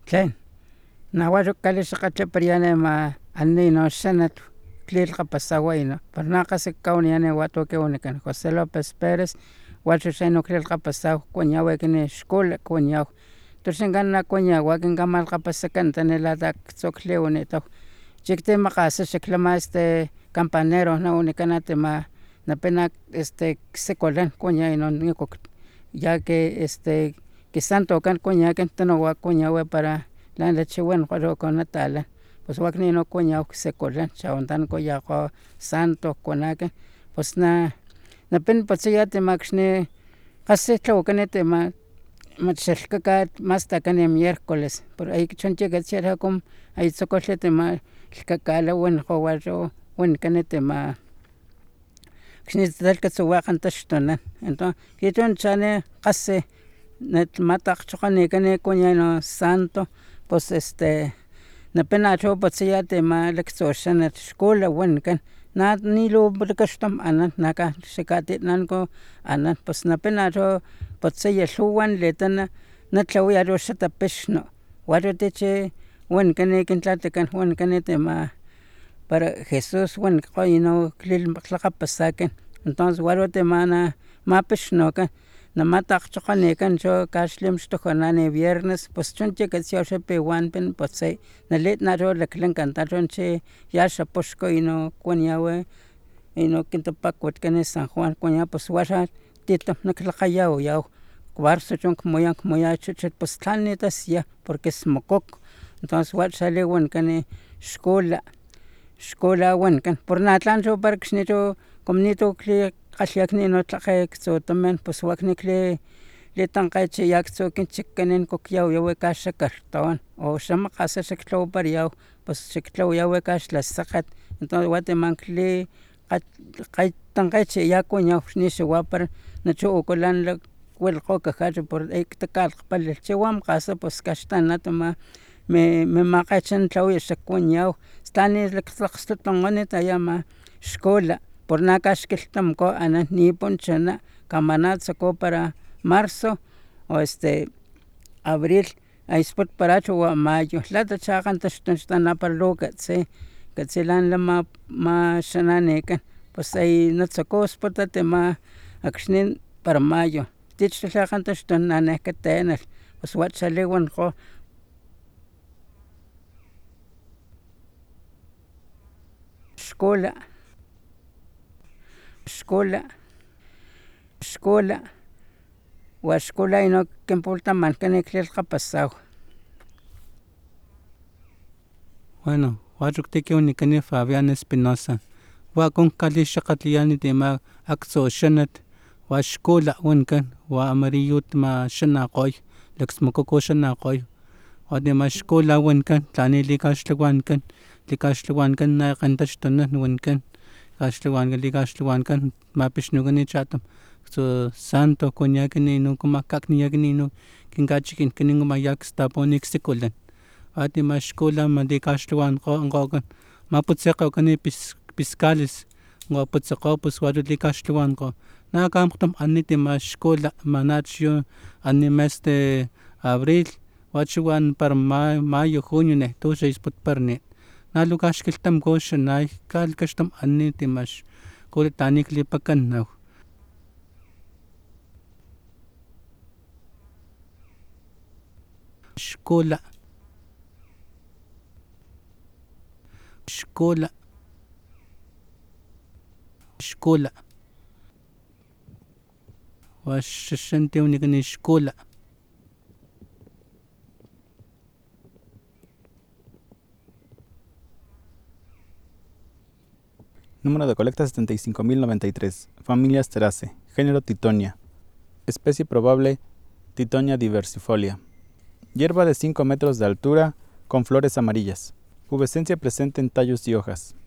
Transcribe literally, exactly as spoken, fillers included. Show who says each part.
Speaker 1: tlen nahuatl calixakatlepariani ma ani no xanatl tlilkapasawa pero nakasi kauniani huatoke unikan José López Pérez huacho xeno tlilkapasawa kuan kini xkola kuan yawa tos nikan kuan yawa kinkamalkapasakan tanilata tzokliwini xiktemaka xiktlama este campanero naonikanati ma napina este sekualan kuan ya inon nikok ya que este kisantokan kuan ya tonowa kuan yawa para tlen lichiwani konatalan pues wakninon kuan yawa sekualan xaontan kuan yawa santo kuan akin pues na napina patzoyati makxni casi tlawakani ma machilkaka hasta kani miércoles pero ayekchontiketsia como ayetzokotliti ma tlakalawa nahuatl wanikaniti ma xnitalkatzowakgan taxtunan enton kihtowa chani casi matachokganikani kuan yenon santo pues este napina acho patzoyati ma laktsoxanatl xkola wanikan na nilowakaxtom anan naka xikatitlanko anan pues napina acho patzoya lhuwa letana natlawaya axa tapixno huacho tichi wanikani kintlaltakan wanikaniti ma para Jesús wanikgoy inon tlilkapasakan entonces hualoti mana mapixnokan namatakgchokgonikan cho kaxli mixtojonani viernes pues chontiketsia piwan patzoy nalit nacho laklanka taronchi yaxa poxko inon kuan yawa inon kintapakuatkani San Juan kuan yawa pues huaxa tito naklakgayawa yawa cuarzo moya moya chuchut pues tlan nitasia porque smokok entonces huaxa wanikani xkola xkola wanikan pero natlan para xnicho como nitu klikgalhiakni tlakge ktsotomen pues wak niklitankgechiya ktsokinchikanin yawi kaxa carton o xamakgasa xiktlawaparayaw pues xiktlawaya kaxlasakgat entonces wati man kli tankgechiya kuan yawa xnixawa nachu wilkgokajacho takgalkgpali chiwa makgasa pues kaxtanat ma mimakgechan tlawaya kuan yawa stan lakgstotonkgonit aya ma xkola pero nakaxkilhtamko anan nipunchana kamanatsuko para marzo o este abril aysputparacho wa mayo tla tachakgan taxtuna para lu katsi katsi lan lama maxananikan pues ay natsuko sputati ma akxni para mayo tich talhakgan taxtuna nejkatenalh pues huaxa liwankgo xkola xkola xkola wa xkola inon kinpultamankan tlilkapasawa. Bueno huacho tiki wanikani Fabián Espinosa wa kon kalixakgatliyani ma aktsoxanat wa xkola wanikan wa amarillo ma xanakgoy laksmukoko xanakgoy watma xkola wanikan tlani likaxtlawankan likaxtlawankan nakgan taxtunan wanikan kaxtlawankan likaxtlawankan mapixnukani chatam santo kuan yakni kimakakniyakni kinkachikinkani ya kstaponi sekulan atima xkola likaxtlawankgokan maputsekgokani piskales putsekgo pues huacho likaxtlawankgo nakamkgtam aniti ma xkola manacho ani mes de abril huacho wan para mayo junio nejtuxa isputparni nalu kaxkilhtamko xanay kalkaxtam aniti ma xkola tani klipakan xkola xkola xkola wa xaxanti wanikani xkola.
Speaker 2: Número de colecta setenta y cinco mil noventa y tres. Familia Asteraceae. Género Titonia. Especie probable Titonia diversifolia. Hierba de cinco metros de altura con flores amarillas. Pubescencia presente en tallos y hojas.